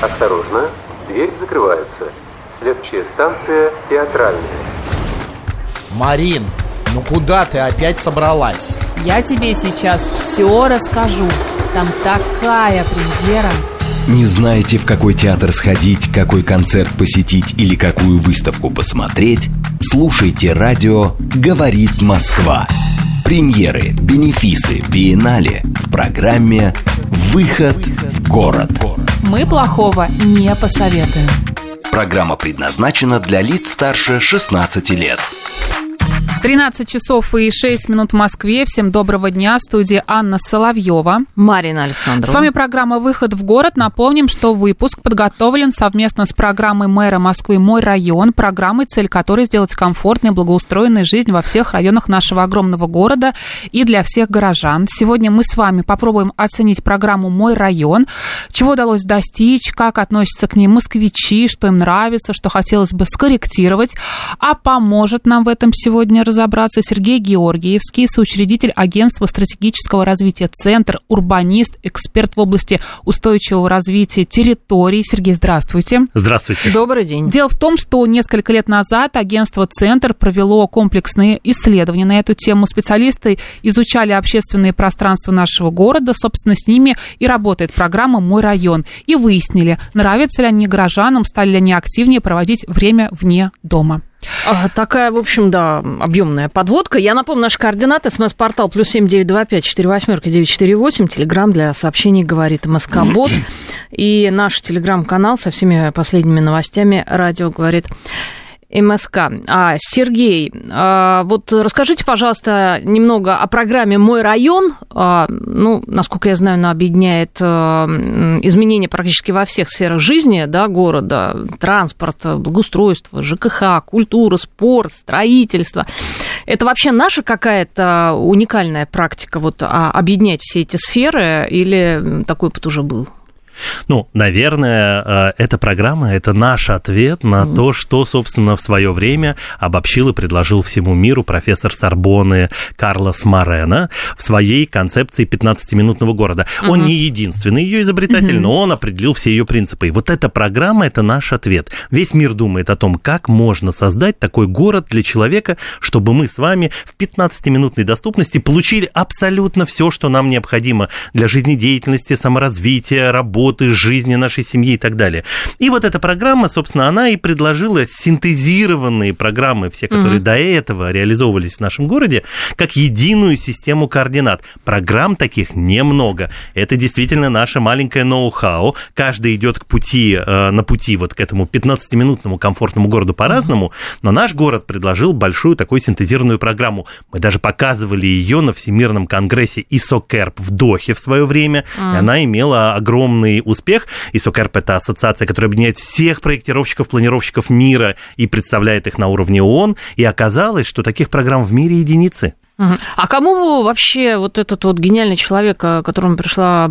Осторожно, двери закрываются. Следующая станция Театральная. Марин, ну куда ты опять собралась? Я тебе сейчас все расскажу. Там такая премьера. Не знаете, в какой театр сходить, какой концерт посетить или какую выставку посмотреть? Слушайте радио «Говорит Москва». Премьеры, бенефисы, биеннале в программе «Выход в город». Мы плохого не посоветуем. Программа предназначена для лиц старше 16 лет. 13 часов и 6 минут в Москве. Всем доброго дня. В студии Анна Соловьева. Марина Александрова. С вами программа «Выход в город». Напомним, что выпуск подготовлен совместно с программой мэра Москвы «Мой район», программой, цель которой сделать комфортной и благоустроенной жизнь во всех районах нашего огромного города и для всех горожан. Сегодня мы с вами попробуем оценить программу «Мой район», чего удалось достичь, как относятся к ней москвичи, что им нравится, что хотелось бы скорректировать. А поможет нам в этом сегодня разобраться Сергей Георгиевский, соучредитель агентства стратегического развития «Центр», урбанист, эксперт в области устойчивого развития территорий. Сергей, здравствуйте. Здравствуйте. Добрый день. Дело в том, что несколько лет назад агентство «Центр» провело комплексные исследования на эту тему. Специалисты изучали общественные пространства нашего города, собственно, с ними и работает программа «Мой район». И выяснили, нравятся ли они горожанам, стали ли они активнее проводить время вне дома. Такая, в общем, да, объемная подводка. Я напомню, наши координаты. СМС-портал +7 925 48 948. Телеграм для сообщений «Говорит МСК-бот». И наш телеграм-канал со всеми последними новостями «Радио говорит МСК». Сергей, вот расскажите, пожалуйста, немного о программе «Мой район». Ну, насколько я знаю, она объединяет изменения практически во всех сферах жизни, да, города: транспорт, благоустройство, ЖКХ, культура, спорт, строительство. Это вообще наша какая-то уникальная практика, вот, объединять все эти сферы, или такой опыт уже был? Ну, наверное, эта программа – это наш ответ на то, что, собственно, в свое время обобщил и предложил всему миру профессор Сорбонны Карлос Морено в своей концепции 15-минутного города. Он не единственный ее изобретатель, но он определил все ее принципы. И вот эта программа – это наш ответ. Весь мир думает о том, как можно создать такой город для человека, чтобы мы с вами в 15-минутной доступности получили абсолютно все, что нам необходимо для жизнедеятельности, саморазвития, работы, жизни нашей семьи и так далее. И вот эта программа, собственно, она и предложила синтезированные программы, все, которые до этого реализовывались в нашем городе, как единую систему координат. Программ таких немного. Это действительно наше маленькое ноу-хау. Каждый идет на пути вот к этому 15-минутному комфортному городу по-разному, но наш город предложил большую такую синтезированную программу. Мы даже показывали ее на Всемирном конгрессе ISOCERP в Дохе в свое время, и она имела огромный успех. ISOCERP – это ассоциация, которая объединяет всех проектировщиков, планировщиков мира и представляет их на уровне ООН. И оказалось, что таких программ в мире единицы. А кому вообще вот этот вот гениальный человек, которому пришла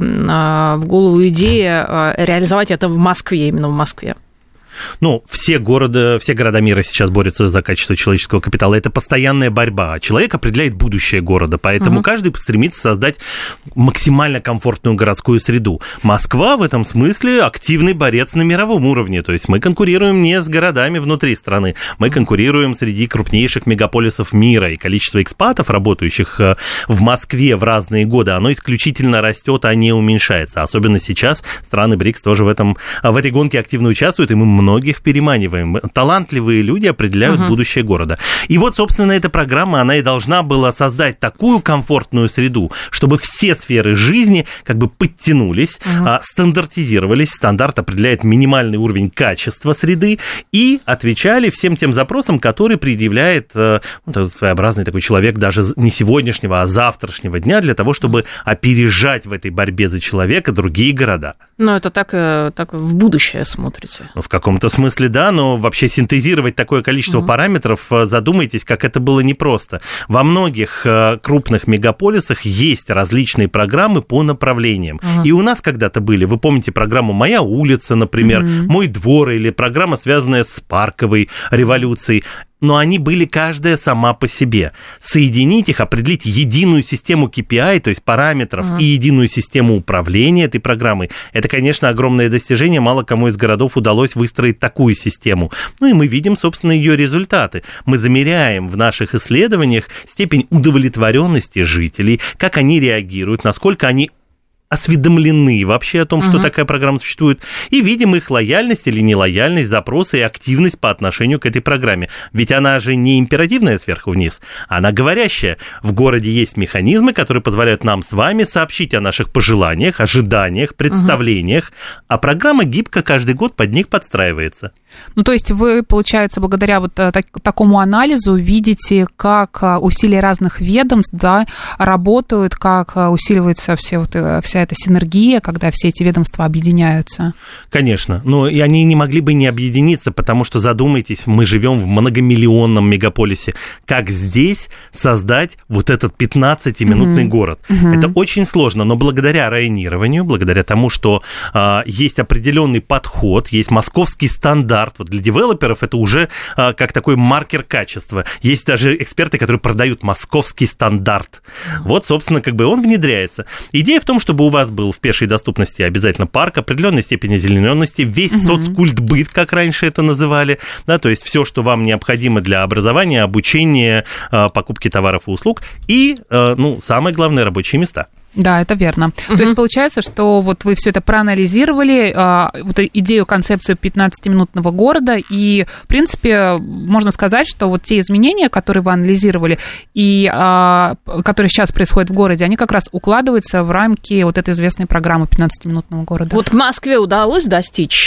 в голову идея реализовать это в Москве, именно в Москве? Ну, все города мира сейчас борются за качество человеческого капитала. Это постоянная борьба. Человек определяет будущее города, поэтому каждый стремится создать максимально комфортную городскую среду. Москва в этом смысле активный борец на мировом уровне. То есть мы конкурируем не с городами внутри страны, мы конкурируем среди крупнейших мегаполисов мира. И количество экспатов, работающих в Москве в разные годы, оно исключительно растет, а не уменьшается. Особенно сейчас страны БРИКС тоже в этой гонке активно участвуют, и мы многих переманиваем. Талантливые люди определяют будущее города. И вот, собственно, эта программа, она и должна была создать такую комфортную среду, чтобы все сферы жизни как бы подтянулись, стандартизировались. Стандарт определяет минимальный уровень качества среды и отвечали всем тем запросам, которые предъявляет своеобразный такой человек даже не сегодняшнего, а завтрашнего дня для того, чтобы опережать в этой борьбе за человека другие города. Ну, это так в будущее смотрите. В каком-то смысле, да, но вообще синтезировать такое количество параметров, задумайтесь, как это было непросто. Во многих крупных мегаполисах есть различные программы по направлениям. И у нас когда-то были, вы помните программу «Моя улица», например, «Мой двор», или программа, связанная с парковой революцией. но они были каждая сама по себе. Соединить их, определить единую систему KPI, то есть параметров, и единую систему управления этой программой, это, конечно, огромное достижение. Мало кому из городов удалось выстроить такую систему. Ну и мы видим, собственно, ее результаты. Мы замеряем в наших исследованиях степень удовлетворенности жителей, как они реагируют, насколько они осведомлены вообще о том, что такая программа существует, и видим их лояльность или нелояльность, запросы и активность по отношению к этой программе. Ведь она же не императивная сверху вниз, она говорящая. В городе есть механизмы, которые позволяют нам с вами сообщить о наших пожеланиях, ожиданиях, представлениях, а программа гибко каждый год под них подстраивается. Ну, то есть вы, получается, благодаря вот такому анализу видите, как усилия разных ведомств, да, работают, как усиливается вся эта синергия, когда все эти ведомства объединяются. Конечно, но и они не могли бы не объединиться, потому что, задумайтесь, мы живем в многомиллионном мегаполисе. Как здесь создать вот этот 15-минутный город? Это очень сложно, но благодаря районированию, благодаря тому, что есть определенный подход, есть московский стандарт, вот для девелоперов это уже как такой маркер качества. Есть даже эксперты, которые продают московский стандарт. Вот, собственно, как бы он внедряется. Идея в том, чтобы у вас был в пешей доступности обязательно парк определенной степени озелененности, весь соцкультбыт, как раньше это называли, да, то есть все, что вам необходимо для образования, обучения, покупки товаров и услуг, и, ну, самое главное, рабочие места. Да, это верно. То есть получается, что вот вы все это проанализировали, вот идею, концепцию 15-минутного города, и, в принципе, можно сказать, что вот те изменения, которые вы анализировали, и которые сейчас происходят в городе, они как раз укладываются в рамки вот этой известной программы 15-минутного города. Вот в Москве удалось достичь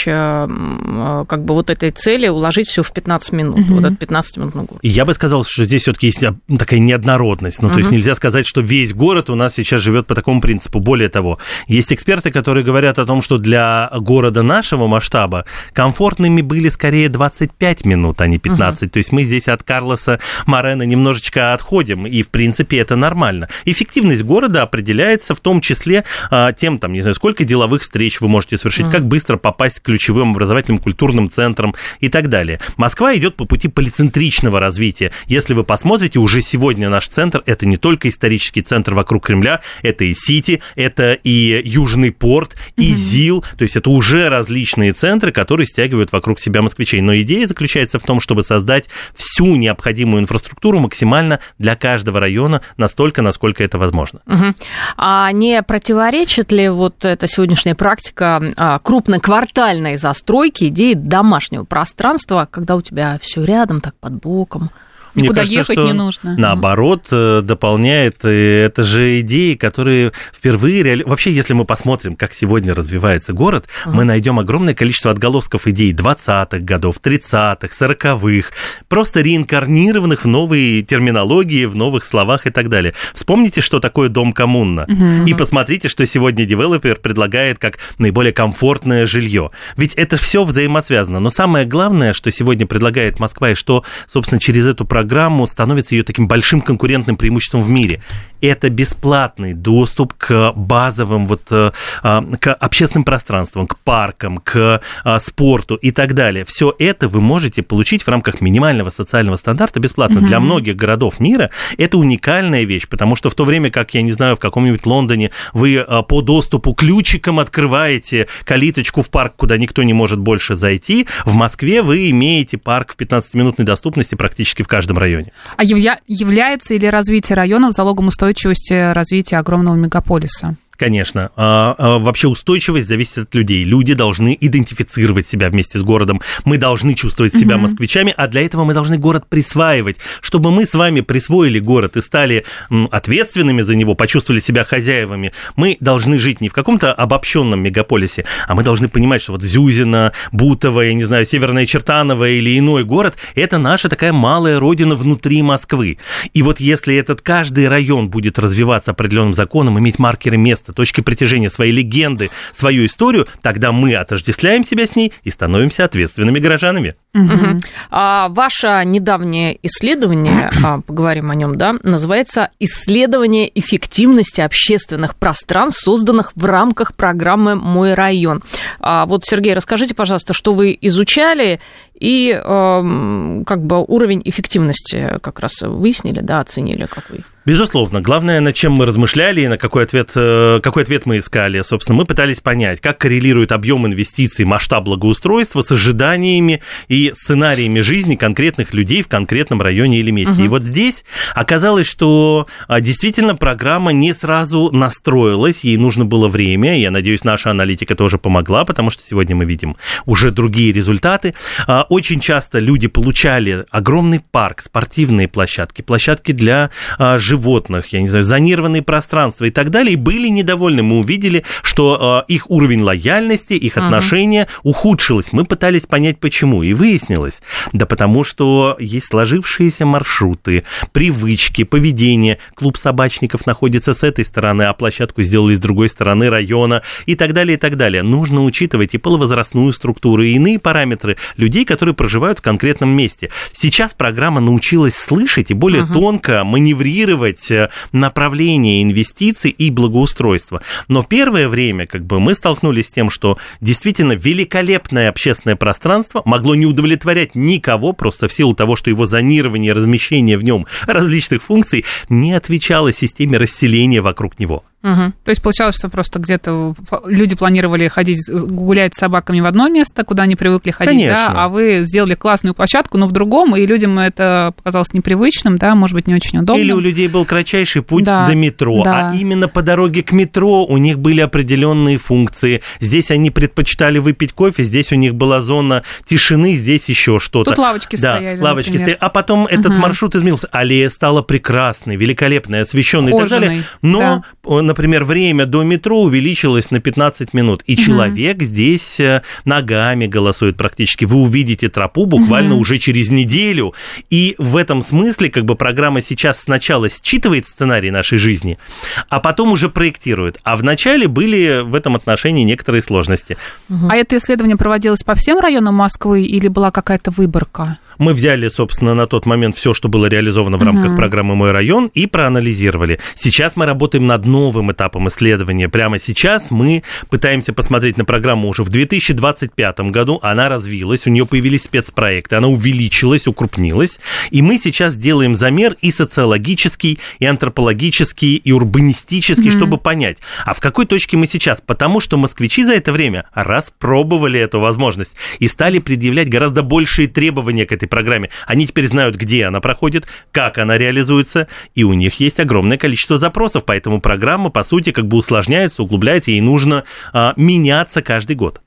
как бы вот этой цели, уложить все в 15 минут, вот этот 15-минутный город? Я бы сказал, что здесь все-таки есть такая неоднородность, ну, то есть нельзя сказать, что весь город у нас сейчас живет по такому принципу. Более того, есть эксперты, которые говорят о том, что для города нашего масштаба комфортными были скорее 25 минут, а не 15. То есть мы здесь от Карлоса Морено немножечко отходим, и, в принципе, это нормально. Эффективность города определяется в том числе тем, там, не знаю, сколько деловых встреч вы можете совершить, как быстро попасть к ключевым образовательным культурным центрам и так далее. Москва идет по пути полицентричного развития. Если вы посмотрите, уже сегодня наш центр — это не только исторический центр вокруг Кремля, это и Сити, это и Южный порт, и ЗИЛ, то есть это уже различные центры, которые стягивают вокруг себя москвичей. Но идея заключается в том, чтобы создать всю необходимую инфраструктуру максимально для каждого района, настолько, насколько это возможно. А не противоречит ли вот эта сегодняшняя практика крупноквартальной застройки идеи домашнего пространства, когда у тебя все рядом, так под боком? Никуда ехать не нужно. Наоборот, дополняет. Это же идеи, которые впервые... Вообще, если мы посмотрим, как сегодня развивается город, мы найдем огромное количество отголосков идей 20-х годов, 30-х, 40-х, просто реинкарнированных в новые терминологии, в новых словах и так далее. Вспомните, что такое дом-коммуна, и посмотрите, что сегодня девелопер предлагает как наиболее комфортное жилье. Ведь это все взаимосвязано. Но самое главное, что сегодня предлагает Москва, и что, собственно, через эту программу становится ее таким большим конкурентным преимуществом в мире. Это бесплатный доступ к базовым, к общественным пространствам, к паркам, к спорту и так далее. Все это вы можете получить в рамках минимального социального стандарта бесплатно. Для многих городов мира это уникальная вещь, потому что в то время, как, я не знаю, в каком-нибудь Лондоне вы по доступу ключиком открываете калиточку в парк, куда никто не может больше зайти, в Москве вы имеете парк в 15-минутной доступности практически в каждом районе. А является ли развитие районов залогом устойчивости развития огромного мегаполиса? Конечно. Вообще устойчивость зависит от людей. Люди должны идентифицировать себя вместе с городом. Мы должны чувствовать себя москвичами, а для этого мы должны город присваивать. Чтобы мы с вами присвоили город и стали ответственными за него, почувствовали себя хозяевами, мы должны жить не в каком-то обобщенном мегаполисе, а мы должны понимать, что вот Зюзино, Бутово, я не знаю, Северное Чертаново или иной город — это наша такая малая родина внутри Москвы. И вот если этот каждый район будет развиваться определенным законом, иметь маркеры места, точки притяжения, своей легенды, свою историю, тогда мы отождествляем себя с ней и становимся ответственными горожанами. Ваше недавнее исследование, поговорим о нем, да, называется «Исследование эффективности общественных пространств, созданных в рамках программы «Мой район». Вот, Сергей, расскажите, пожалуйста, что вы изучали и как бы уровень эффективности как раз выяснили, да, оценили какой? Безусловно. Главное, над чем мы размышляли и на какой ответ мы искали, собственно, мы пытались понять, как коррелирует объем инвестиций, масштаб благоустройства с ожиданиями и сценариями жизни конкретных людей в конкретном районе или месте. И вот здесь оказалось, что действительно программа не сразу настроилась, ей нужно было время, я надеюсь, наша аналитика тоже помогла, потому что сегодня мы видим уже другие результаты. Очень часто люди получали огромный парк, спортивные площадки, площадки для животных, я не знаю, зонированные пространства и так далее, и были недовольны. Мы увидели, что их уровень лояльности, их отношения ухудшилось. Мы пытались понять, почему, и выяснилось, да потому что есть сложившиеся маршруты, привычки, поведение. Клуб собачников находится с этой стороны, а площадку сделали с другой стороны района и так далее, и так далее. Нужно учитывать и полувозрастную структуру, и иные параметры людей, которые проживают в конкретном месте. Сейчас программа научилась слышать и более тонко маневрировать направление инвестиций и благоустройства. Но первое время мы столкнулись с тем, что действительно великолепное общественное пространство могло не удовлетворять никого, просто в силу того, что его зонирование, размещение в нем различных функций не отвечало системе расселения вокруг него. То есть получалось, что просто где-то люди планировали ходить гулять с собаками в одно место, куда они привыкли ходить, да, а вы сделали классную площадку, но в другом, и людям это показалось непривычным, да, может быть, не очень удобным. Или у людей был кратчайший путь до метро, а именно по дороге к метро у них были определенные функции. Здесь они предпочитали выпить кофе, здесь у них была зона тишины, здесь еще что-то. Тут лавочки стояли, лавочки стояли. А потом этот маршрут изменился. Аллея стала прекрасной, великолепной, освещенной и так далее. Но, например, время до метро увеличилось на 15 минут, и человек здесь ногами голосует практически. Вы увидите тропу буквально уже через неделю, и в этом смысле программа сейчас сначала считывает сценарий нашей жизни, а потом уже проектирует. А вначале были в этом отношении некоторые сложности. А это исследование проводилось по всем районам Москвы или была какая-то выборка? Мы взяли, собственно, на тот момент все, что было реализовано в рамках программы «Мой район», и проанализировали. Сейчас мы работаем над новым этапом исследования. Прямо сейчас мы пытаемся посмотреть на программу уже в 2025 году. Она развилась, у нее появились спецпроекты, она увеличилась, укрупнилась. И мы сейчас делаем замер и социологический, и антропологический, и урбанистический, чтобы понять, а в какой точке мы сейчас. Потому что москвичи за это время распробовали эту возможность и стали предъявлять гораздо большие требования к этой программе. Они теперь знают, где она проходит, как она реализуется, и у них есть огромное количество запросов, поэтому программа, по сути, усложняется, углубляется, ей нужно меняться каждый год.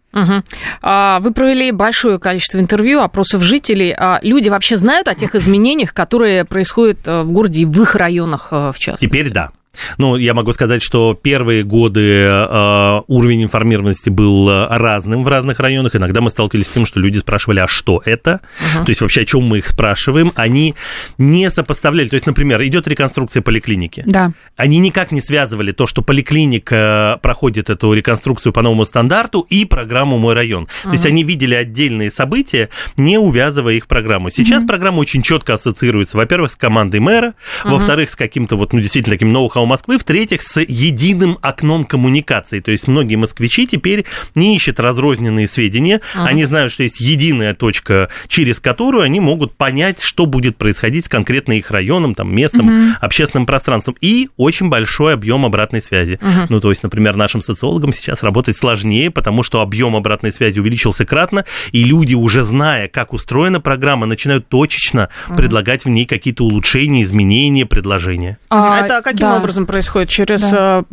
Вы провели большое количество интервью, опросов жителей. Люди вообще знают о тех изменениях, которые происходят в городе и в их районах, в частности? Теперь да. Я могу сказать, что первые годы уровень информированности был разным в разных районах. Иногда мы сталкивались с тем, что люди спрашивали, а что это? То есть вообще, о чем мы их спрашиваем? Они не сопоставляли. То есть, например, идет реконструкция поликлиники. Да. Они никак не связывали то, что поликлиника проходит эту реконструкцию по новому стандарту, и программу «Мой район». То есть они видели отдельные события, не увязывая их в программу. Сейчас программа очень четко ассоциируется, во-первых, с командой мэра, во-вторых, с каким-то действительно таким ноу-хау Москвы, в-третьих, с единым окном коммуникации. То есть многие москвичи теперь не ищут разрозненные сведения, они знают, что есть единая точка, через которую они могут понять, что будет происходить с конкретно их районом, местом, общественным пространством, и очень большой объем обратной связи. То есть, например, нашим социологам сейчас работать сложнее, потому что объем обратной связи увеличился кратно, и люди, уже зная, как устроена программа, начинают точечно предлагать в ней какие-то улучшения, изменения, предложения. Это каким образом происходит? Через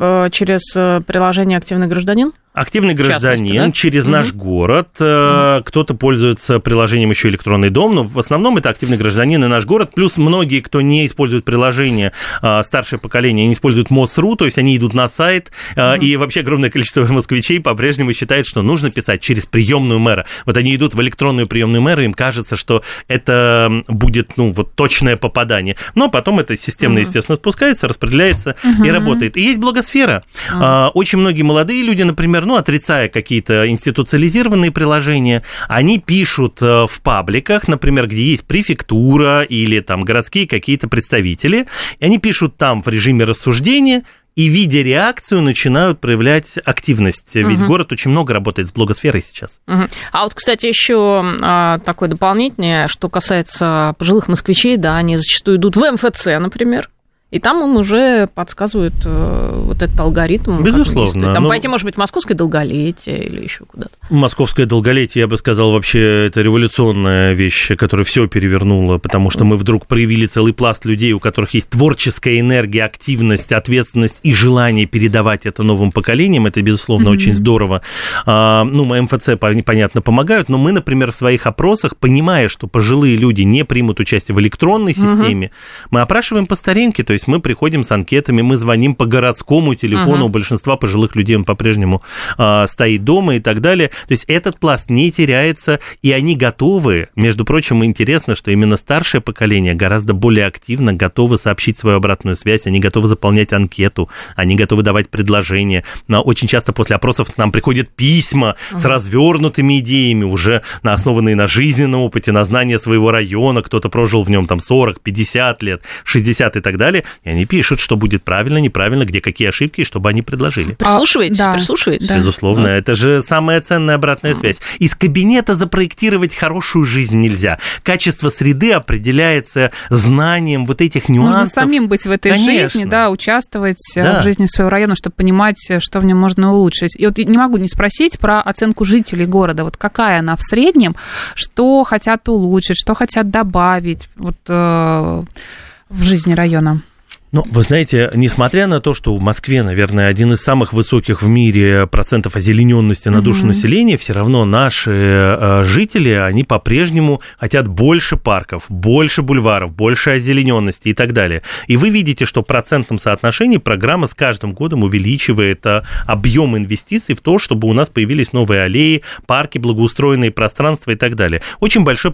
приложение «Активный гражданин»? Активный гражданин через наш город. Кто-то пользуется приложением еще «Электронный дом», но в основном это активный гражданин и наш город. Плюс многие, кто не использует приложение, старшее поколение, они используют МОСРУ, то есть они идут на сайт. И вообще огромное количество москвичей по-прежнему считает, что нужно писать через приемную мэра. Они идут в электронную приемную мэра, им кажется, что это будет точное попадание. Но потом это системно, естественно, спускается, распределяется и работает. И есть блогосфера. Очень многие молодые люди, например, равно, отрицая какие-то институциализированные приложения, они пишут в пабликах, например, где есть префектура или там городские какие-то представители, и они пишут там в режиме рассуждения, и, видя реакцию, начинают проявлять активность. Ведь город очень много работает с блогосферой сейчас. А вот, кстати, еще такое дополнительное, что касается пожилых москвичей, да, они зачастую идут в МФЦ, например. И там им уже подсказывают вот этот алгоритм. Безусловно. Там пойти, может быть, московское долголетие или еще куда-то. Московское долголетие, я бы сказал, вообще это революционная вещь, которая все перевернула, потому что мы вдруг проявили целый пласт людей, у которых есть творческая энергия, активность, ответственность и желание передавать это новым поколениям. Это, безусловно, очень здорово. МФЦ, понятно, помогают, но мы, например, в своих опросах, понимая, что пожилые люди не примут участие в электронной системе, мы опрашиваем по старинке, то есть мы приходим с анкетами, мы звоним по городскому телефону, у большинства пожилых людей он по-прежнему стоит дома и так далее. То есть этот пласт не теряется, и они готовы, между прочим, интересно, что именно старшее поколение гораздо более активно готовы сообщить свою обратную связь, они готовы заполнять анкету, они готовы давать предложения. Но очень часто после опросов к нам приходят письма с развернутыми идеями, уже основанные на жизненном опыте, на знании своего района, кто-то прожил в нем там 40, 50 лет, 60 и так далее. И они пишут, что будет правильно, неправильно, где какие ошибки, чтобы они предложили. Прислушиваетесь? Прислушиваетесь? Безусловно, это же самая ценная обратная связь. Из кабинета запроектировать хорошую жизнь нельзя. Качество среды определяется знанием вот этих нюансов. Нужно самим быть в этой жизни, да, участвовать в жизни своего района, чтобы понимать, что в нем можно улучшить. И вот не могу не спросить про оценку жителей города. Вот какая она в среднем, что хотят улучшить, что хотят добавить вот, в жизни района? Ну, вы знаете, несмотря на то, что в Москве, наверное, один из самых высоких в мире процентов озелененности на душу населения, все равно наши жители, они по-прежнему хотят больше парков, больше бульваров, больше озелененности и так далее. И вы видите, что в процентном соотношении программа с каждым годом увеличивает объем инвестиций в то, чтобы у нас появились новые аллеи, парки, благоустроенные пространства и так далее. Очень большой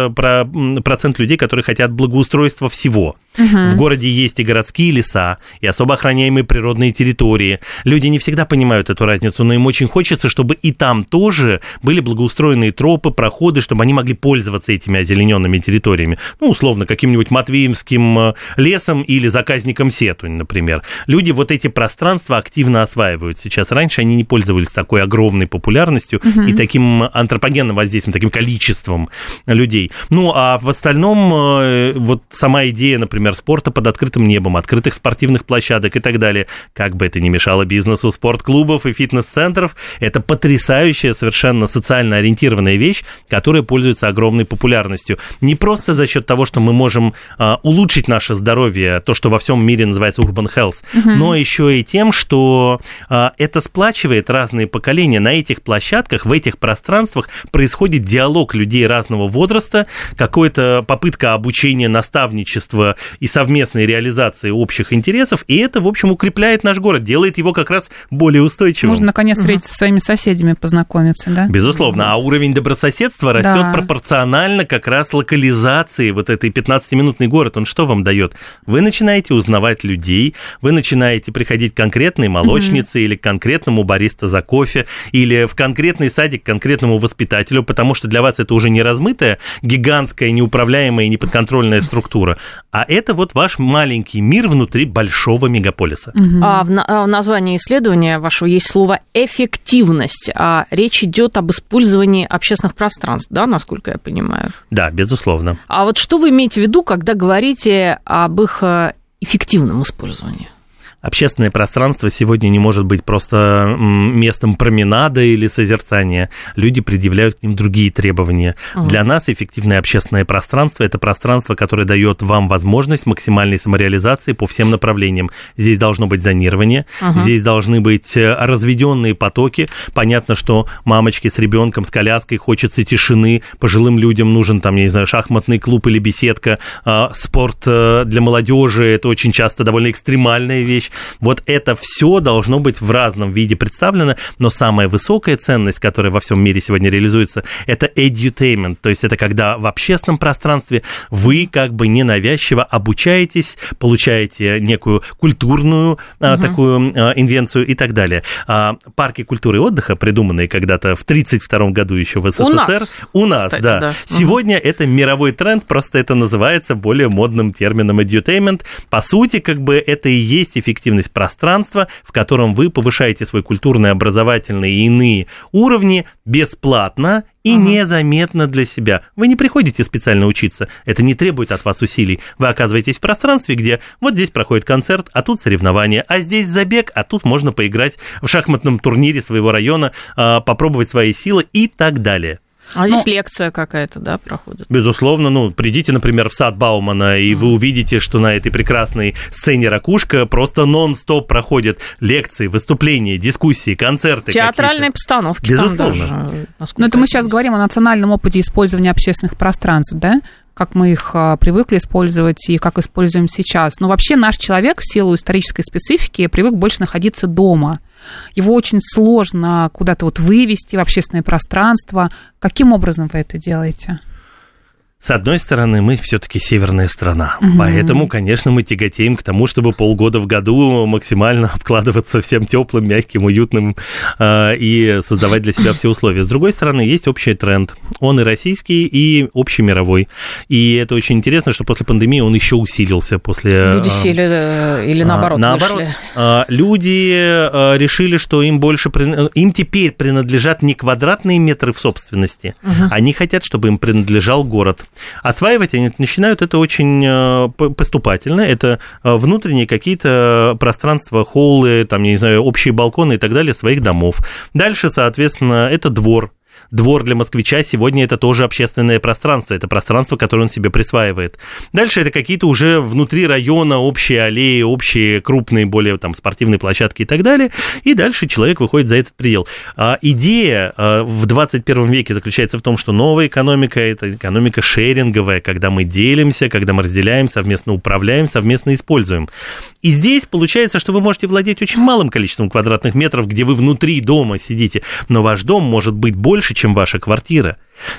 процент людей, которые хотят благоустройства всего. В городе есть и городские леса, и особо охраняемые природные территории. Люди не всегда понимают эту разницу, но им очень хочется, чтобы и там тоже были благоустроенные тропы, проходы, чтобы они могли пользоваться этими озелененными территориями. Ну, условно, каким-нибудь Матвеевским лесом или заказником Сетунь, например. Люди вот эти пространства активно осваивают сейчас. Раньше они не пользовались такой огромной популярностью и таким антропогенным воздействием, таким количеством людей. Ну, а в остальном вот сама идея, например, спорта под открытым небом, открытых спортивных площадок и так далее, как бы это ни мешало бизнесу спортклубов и фитнес-центров, это потрясающая, совершенно социально ориентированная вещь, которая пользуется огромной популярностью. Не просто за счет того, что мы можем улучшить наше здоровье, то, что во всем мире называется urban health, но еще и тем, что это сплачивает разные поколения. На этих площадках, в этих пространствах происходит диалог людей разного возраста, какая-то попытка обучения, наставничества и совместной реализации общих интересов, и это, в общем, укрепляет наш город, делает его как раз более устойчивым. Можно, наконец, встретиться со своими соседями, познакомиться, да? Безусловно, а уровень добрососедства растет пропорционально как раз локализации, вот этой 15-минутный город, он что вам дает? Вы начинаете узнавать людей, вы начинаете приходить к конкретной молочнице или к конкретному бариста за кофе, или в конкретный садик к конкретному воспитателю, потому что для вас это уже не размытая, гигантская, неуправляемая и неподконтрольная структура, а это вот ваш маленький мир внутри большого мегаполиса. А в названии исследования вашего есть слово «эффективность». А речь идет об использовании общественных пространств, да, насколько я понимаю? Да, безусловно. А вот что вы имеете в виду, когда говорите об их эффективном использовании? Общественное пространство сегодня не может быть просто местом променада или созерцания. Люди предъявляют к ним другие требования. Для нас эффективное общественное пространство – это пространство, которое дает вам возможность максимальной самореализации по всем направлениям. Здесь должно быть зонирование, здесь должны быть разведенные потоки. Понятно, что мамочке с ребенком, с коляской хочется тишины, пожилым людям нужен, там, я не знаю, шахматный клуб или беседка, спорт для молодежи – это очень часто довольно экстремальная вещь. Вот это все должно быть в разном виде представлено, но самая высокая ценность, которая во всем мире сегодня реализуется, это edutainment, то есть это когда в общественном пространстве вы как бы ненавязчиво обучаетесь, получаете некую культурную такую инвенцию и так далее. Парки культуры и отдыха, придуманные когда-то в 1932 году еще в СССР, у нас, кстати, да. Сегодня это мировой тренд, просто это называется более модным термином edutainment. По сути, как бы это и есть эффективность пространства, в котором вы повышаете свой культурный, образовательный и иные уровни бесплатно и незаметно для себя. Вы не приходите специально учиться, это не требует от вас усилий. Вы оказываетесь в пространстве, где вот здесь проходит концерт, а тут соревнования, а здесь забег, а тут можно поиграть в шахматном турнире своего района, попробовать свои силы и так далее. А здесь лекция какая-то, да, проходит? Безусловно, придите, например, в сад Баумана, и вы увидите, что на этой прекрасной сцене «Ракушка» просто нон-стоп проходят лекции, выступления, дискуссии, концерты. Театральные постановки. Безусловно. Там даже, но это мы сейчас говорим о национальном опыте использования общественных пространств, да? Как мы их привыкли использовать и как используем сейчас. Но вообще наш человек в силу исторической специфики привык больше находиться дома. Его очень сложно куда-то вот вывести в общественное пространство. Каким образом вы это делаете? С одной стороны, мы все-таки северная страна, поэтому, конечно, мы тяготеем к тому, чтобы полгода в году максимально обкладываться всем теплым, мягким, уютным и создавать для себя все условия. С другой стороны, есть общий тренд, он и российский, и общемировой, и это очень интересно, что после пандемии он еще усилился. Люди сели или наоборот вышли? Люди решили, что им теперь принадлежат не квадратные метры в собственности, они хотят, чтобы им принадлежал город. Осваивать они начинают это очень поступательно. Это внутренние какие-то пространства, холлы, там, я не знаю, общие балконы и так далее своих домов. Дальше, соответственно, это двор. Двор для москвича сегодня это тоже общественное пространство, это пространство, которое он себе присваивает. Дальше это какие-то уже внутри района общие аллеи, общие крупные, более там спортивные площадки и так далее, и дальше человек выходит за этот предел. Идея в 21 веке заключается в том, что новая экономика – это экономика шеринговая, когда мы делимся, когда мы разделяем, совместно управляем, совместно используем. И здесь получается, что вы можете владеть очень малым количеством квадратных метров, где вы внутри дома сидите, но ваш дом может быть больше, чем ваша квартира.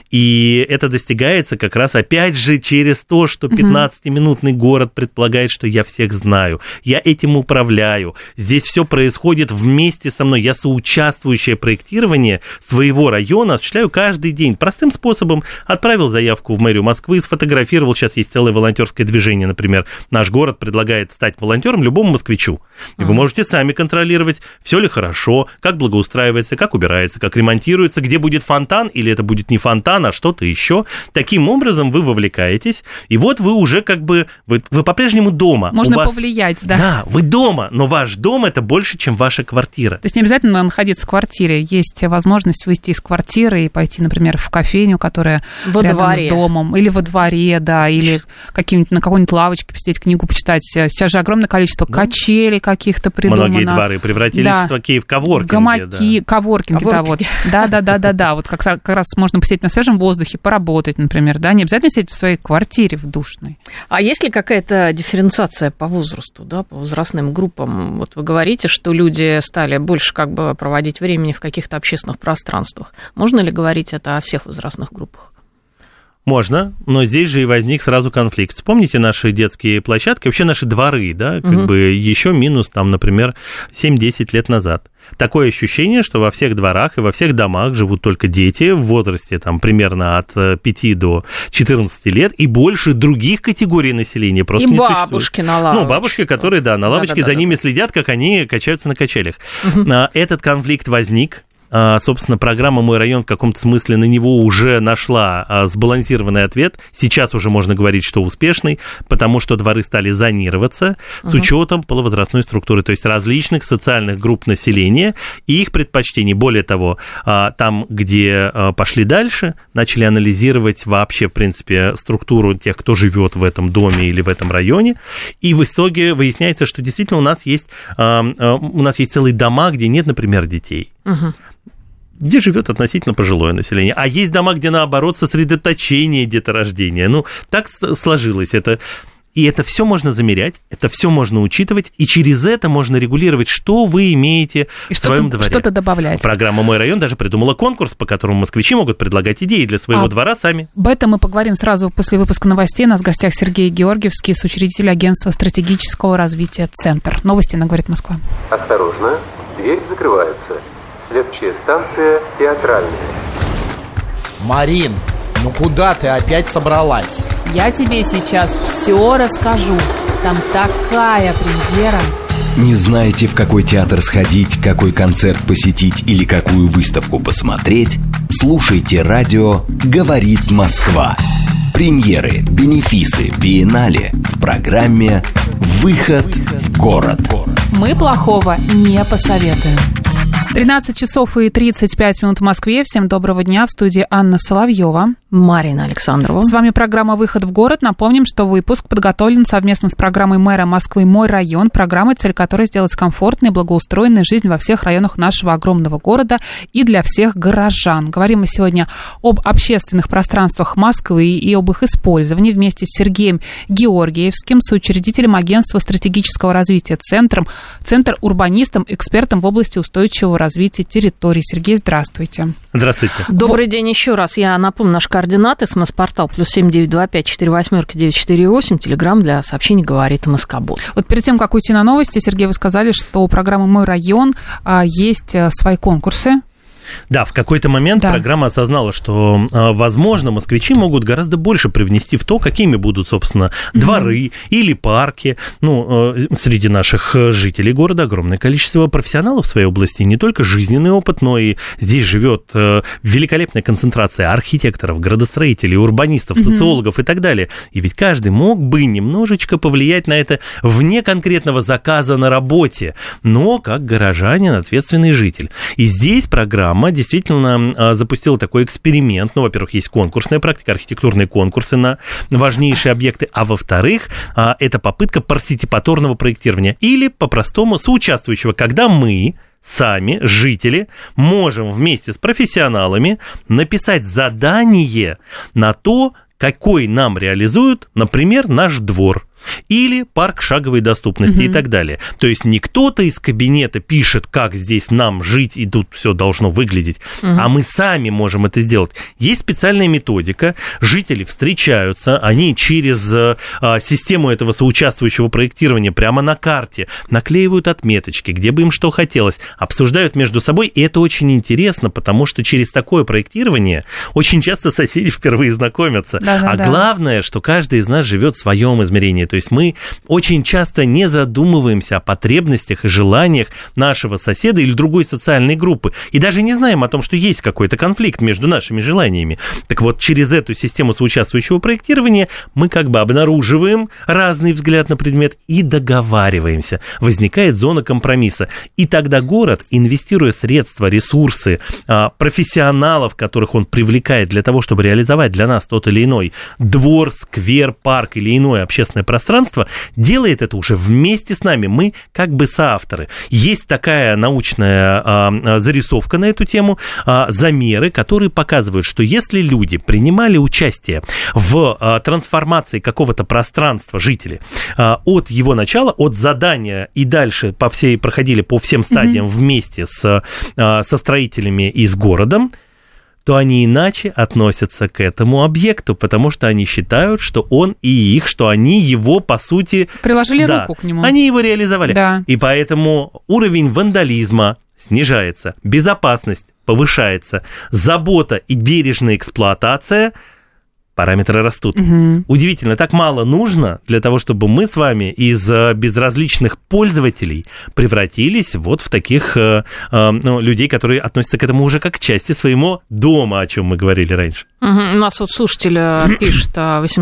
И это достигается как раз опять же через то, что 15-минутный город предполагает, что я всех знаю, я этим управляю, здесь все происходит вместе со мной, я соучаствующее проектирование своего района осуществляю каждый день. Простым способом отправил заявку в мэрию Москвы, сфотографировал, сейчас есть целое волонтерское движение, например, наш город предлагает стать волонтером любому москвичу, и вы можете сами контролировать, все ли хорошо, как благоустраивается, как убирается, как ремонтируется, где будет фонтан, или это будет не фонтан, а что-то еще. Таким образом вы вовлекаетесь, и вот вы уже как бы, вы по-прежнему дома. Можно повлиять, да. Да, вы дома, но ваш дом это больше, чем ваша квартира. То есть не обязательно находиться в квартире, есть возможность выйти из квартиры и пойти, например, в кофейню, которая рядом с домом, или во дворе, да, или на какой-нибудь лавочке посидеть, книгу почитать. Сейчас же огромное количество качелей каких-то придумано. Многие дворы превратились в такие коворкинги. Гамаки, коворкинги, да, вот. Да, вот как раз можно посидеть на свежем воздухе, поработать, например, да, не обязательно сидеть в своей квартире в душной. А есть ли какая-то дифференциация по возрасту, да, по возрастным группам? Вот вы говорите, что люди стали больше как бы проводить времени в каких-то общественных пространствах. Можно ли говорить это о всех возрастных группах? Можно, но здесь же и возник сразу конфликт. Вспомните наши детские площадки, вообще наши дворы, да, как бы еще минус, там, например, 7-10 лет назад. Такое ощущение, что во всех дворах и во всех домах живут только дети в возрасте там, примерно от 5 до 14 лет, и больше других категорий населения просто не существует. И бабушки на лавочке. Ну, бабушки, которые, да, на лавочке за ними следят, как они качаются на качелях. Этот конфликт возник. Собственно, программа «Мой район» в каком-то смысле на него уже нашла сбалансированный ответ. Сейчас уже можно говорить, что успешный, потому что дворы стали зонироваться с учетом полувозрастной структуры, то есть различных социальных групп населения и их предпочтений. Более того, там, где пошли дальше, начали анализировать вообще, в принципе, структуру тех, кто живет в этом доме или в этом районе, и в итоге выясняется, что действительно у нас есть целые дома, где нет, например, детей. Где живет относительно пожилое население. А есть дома, где, наоборот, сосредоточение деторождения. Ну, так сложилось это. И это все можно замерять, это все можно учитывать, и через это можно регулировать, что вы имеете в своем дворе. Что-то добавлять. Программа «Мой район» даже придумала конкурс, по которому москвичи могут предлагать идеи для своего двора сами. Об этом мы поговорим сразу после выпуска новостей. У нас в гостях Сергей Георгиевский, соучредитель агентства стратегического развития «Центр». Новости на «Говорит Москва». Осторожно, двери закрываются. Следующая станция «Театральная». Марин, ну куда ты опять собралась? Я тебе сейчас все расскажу. Там такая премьера. Не знаете, в какой театр сходить, какой концерт посетить или какую выставку посмотреть? Слушайте радио «Говорит Москва». Премьеры, бенефисы, биеннале в программе «Выход в город». Мы плохого не посоветуем. 13 часов и 35 минут в Москве. Всем доброго дня. В студии Анна Соловьева. Марина Александрова. С вами программа «Выход в город». Напомним, что выпуск подготовлен совместно с программой мэра Москвы «Мой район», программой, цель которой сделать комфортной и благоустроенной жизнь во всех районах нашего огромного города и для всех горожан. Говорим мы сегодня об общественных пространствах Москвы и об их использовании вместе с Сергеем Георгиевским, соучредителем агентства стратегического развития «Центр», урбанистом, экспертом в области устойчивого развития территорий. Сергей, здравствуйте. Здравствуйте. Добрый день еще раз. Я напомню наши координаты. СМС-портал +7 925 48 948. Телеграм для сообщений «Говорит Москобот». Вот перед тем, как уйти на новости, Сергей, вы сказали, что у программы «Мой район» есть свои конкурсы. Да, в какой-то момент программа осознала, что, возможно, москвичи могут гораздо больше привнести в то, какими будут, собственно, дворы или парки. Ну, среди наших жителей города огромное количество профессионалов в своей области, не только жизненный опыт, но и здесь живет великолепная концентрация архитекторов, градостроителей, урбанистов, социологов и так далее. И ведь каждый мог бы немножечко повлиять на это вне конкретного заказа на работе, но как горожанин, ответственный житель. И здесь программа действительно запустила такой эксперимент. Ну, во-первых, есть конкурсная практика, архитектурные конкурсы на важнейшие объекты, а во-вторых, это попытка парситипаторного проектирования или, по-простому, соучаствующего, когда мы сами, жители, можем вместе с профессионалами написать задание на то, какой нам реализуют, например, наш двор или парк шаговой доступности и так далее. То есть не кто-то из кабинета пишет, как здесь нам жить, и тут все должно выглядеть, а мы сами можем это сделать. Есть специальная методика, жители встречаются, они через систему этого соучаствующего проектирования прямо на карте наклеивают отметочки, где бы им что хотелось, обсуждают между собой, и это очень интересно, потому что через такое проектирование очень часто соседи впервые знакомятся. Главное, что каждый из нас живет в своем измерении. То есть мы очень часто не задумываемся о потребностях и желаниях нашего соседа или другой социальной группы. И даже не знаем о том, что есть какой-то конфликт между нашими желаниями. Так вот, через эту систему соучаствующего проектирования мы как бы обнаруживаем разный взгляд на предмет и договариваемся. Возникает зона компромисса. И тогда город, инвестируя средства, ресурсы, профессионалов, которых он привлекает для того, чтобы реализовать для нас тот или иной двор, сквер, парк или иное общественное пространство, делает это уже вместе с нами. Мы как бы соавторы. Есть такая научная зарисовка на эту тему, замеры, которые показывают, что если люди принимали участие в трансформации какого-то пространства, жители, от его начала, от задания и дальше проходили по всем стадиям вместе со строителями и с городом, то они иначе относятся к этому объекту, потому что они считают, что он и их, что они его, по сути... Приложили руку к нему. Они его реализовали. Да. И поэтому уровень вандализма снижается, безопасность повышается, забота и бережная эксплуатация, параметры растут. Удивительно, так мало нужно для того, чтобы мы с вами из безразличных пользователей превратились вот в таких людей, которые относятся к этому уже как к части своего дома, о чем мы говорили раньше. У нас вот слушатель пишет,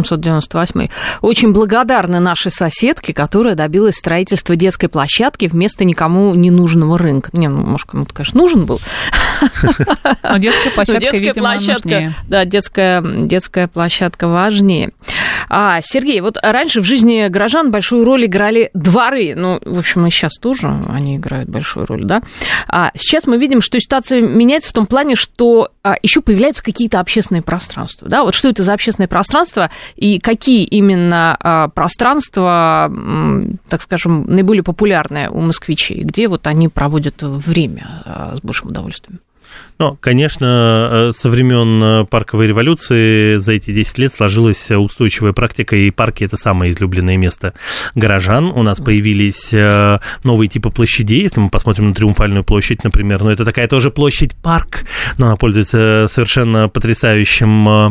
898-й. Очень благодарны нашей соседке, которая добилась строительства детской площадки вместо никому не нужного рынка. Не, ну, может, кому-то, конечно, нужен был. Но детская площадка, видимо, нужнее. Да, детская площадка площадка важнее. Сергей, вот раньше в жизни горожан большую роль играли дворы. Ну, в общем, и сейчас тоже они играют большую роль, да? Сейчас мы видим, что ситуация меняется в том плане, что еще появляются какие-то общественные пространства, да? Вот что это за общественное пространство и какие именно пространства, так скажем, наиболее популярные у москвичей, где вот они проводят время с большим удовольствием? Ну, конечно, со времен парковой революции за эти 10 лет сложилась устойчивая практика, и парки – это самое излюбленное место горожан. У нас появились новые типы площадей. Если мы посмотрим на Триумфальную площадь, например, это такая тоже площадь-парк, но она пользуется совершенно потрясающей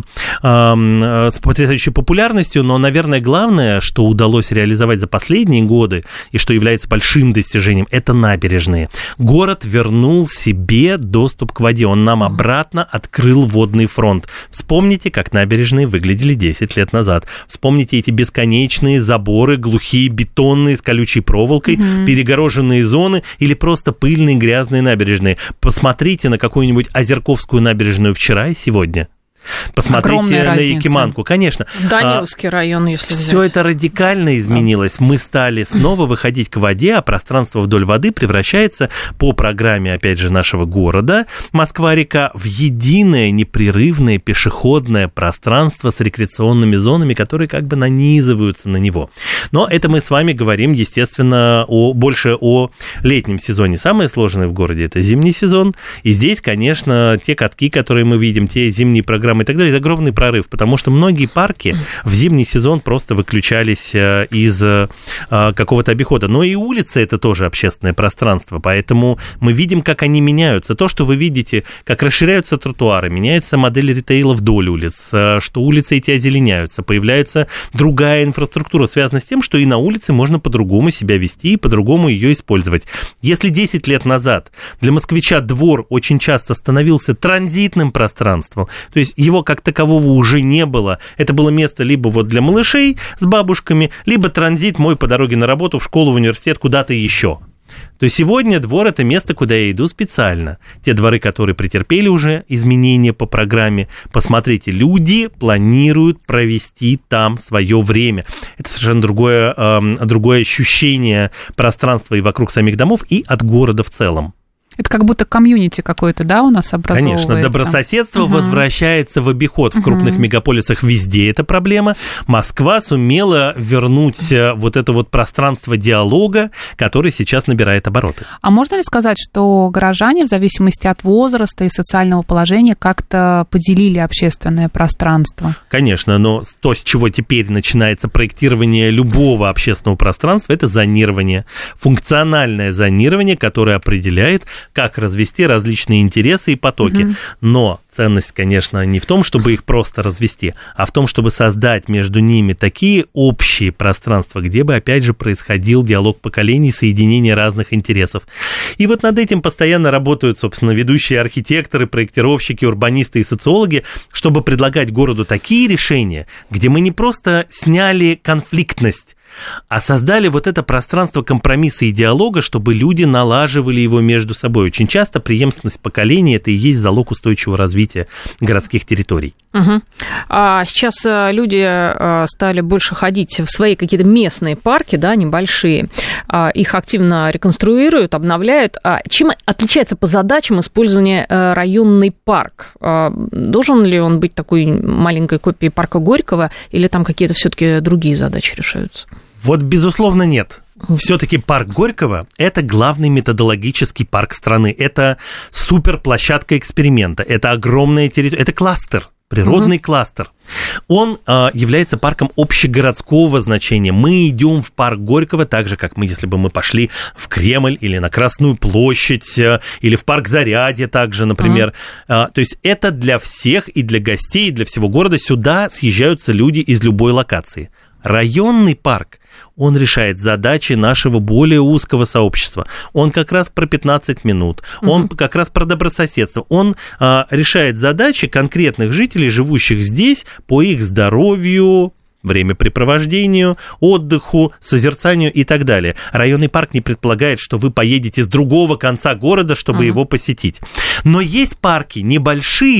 популярностью. Но, наверное, главное, что удалось реализовать за последние годы и что является большим достижением – это набережные. Город вернул себе доступ к воде. Он нам обратно открыл водный фронт. Вспомните, как набережные выглядели 10 лет назад. Вспомните эти бесконечные заборы, глухие, бетонные, с колючей проволокой, перегороженные зоны или просто пыльные, грязные набережные. Посмотрите на какую-нибудь Озерковскую набережную вчера и сегодня. Посмотрите на Якиманку, конечно. Даниловский район, если взять. Все это радикально изменилось. Мы стали снова выходить к воде, а пространство вдоль воды превращается по программе, опять же, нашего города Москва-река в единое непрерывное пешеходное пространство с рекреационными зонами, которые как бы нанизываются на него. Но это мы с вами говорим, естественно, больше о летнем сезоне. Самое сложное в городе – это зимний сезон. И здесь, конечно, те катки, которые мы видим, те зимние программы и так далее, это огромный прорыв, потому что многие парки в зимний сезон просто выключались из какого-то обихода. Но и улицы – это тоже общественное пространство, поэтому мы видим, как они меняются. То, что вы видите, как расширяются тротуары, меняется модель ритейла вдоль улиц, что улицы эти озеленяются, появляется другая инфраструктура, связанная с тем, что и на улице можно по-другому себя вести и по-другому ее использовать. Если 10 лет назад для москвича двор очень часто становился транзитным пространством, то есть его как такового уже не было. Это было место либо вот для малышей с бабушками, либо транзит мой по дороге на работу, в школу, в университет, куда-то еще. То есть сегодня двор – это место, куда я иду специально. Те дворы, которые претерпели уже изменения по программе, посмотрите, люди планируют провести там свое время. Это совершенно другое ощущение пространства и вокруг самих домов, и от города в целом. Это как будто комьюнити какое-то, да, у нас образовывается? Конечно, добрососедство возвращается в обиход. В крупных мегаполисах везде эта проблема. Москва сумела вернуть вот это вот пространство диалога, которое сейчас набирает обороты. А можно ли сказать, что горожане в зависимости от возраста и социального положения как-то поделили общественное пространство? Конечно, но то, с чего теперь начинается проектирование любого общественного пространства, это зонирование. Функциональное зонирование, которое определяет, как развести различные интересы и потоки. Но ценность, конечно, не в том, чтобы их просто развести, а в том, чтобы создать между ними такие общие пространства, где бы, опять же, происходил диалог поколений, соединение разных интересов. И вот над этим постоянно работают, собственно, ведущие архитекторы, проектировщики, урбанисты и социологи, чтобы предлагать городу такие решения, где мы не просто сняли конфликтность, а создали вот это пространство компромисса и диалога, чтобы люди налаживали его между собой. Очень часто преемственность поколений – это и есть залог устойчивого развития городских территорий. Сейчас люди стали больше ходить в свои какие-то местные парки, да, небольшие. Их активно реконструируют, обновляют. Чем отличается по задачам использования районный парк? Должен ли он быть такой маленькой копией парка Горького, или там какие-то все-таки другие задачи решаются? Вот, безусловно, нет. Все-таки парк Горького – это главный методологический парк страны. Это суперплощадка эксперимента. Это огромная территория. Это кластер. Природный кластер. Он является парком общегородского значения. Мы идем в парк Горького так же, как если бы мы пошли в Кремль или на Красную площадь, или в парк Зарядье также, например. То есть это для всех, и для гостей, и для всего города. Сюда съезжаются люди из любой локации. Районный парк, он решает задачи нашего более узкого сообщества. Он как раз про 15 минут, он как раз про добрососедство. Он решает задачи конкретных жителей, живущих здесь, по их здоровью, времяпрепровождению, отдыху, созерцанию и так далее. Районный парк не предполагает, что вы поедете с другого конца города, чтобы его посетить. Но есть парки небольшие,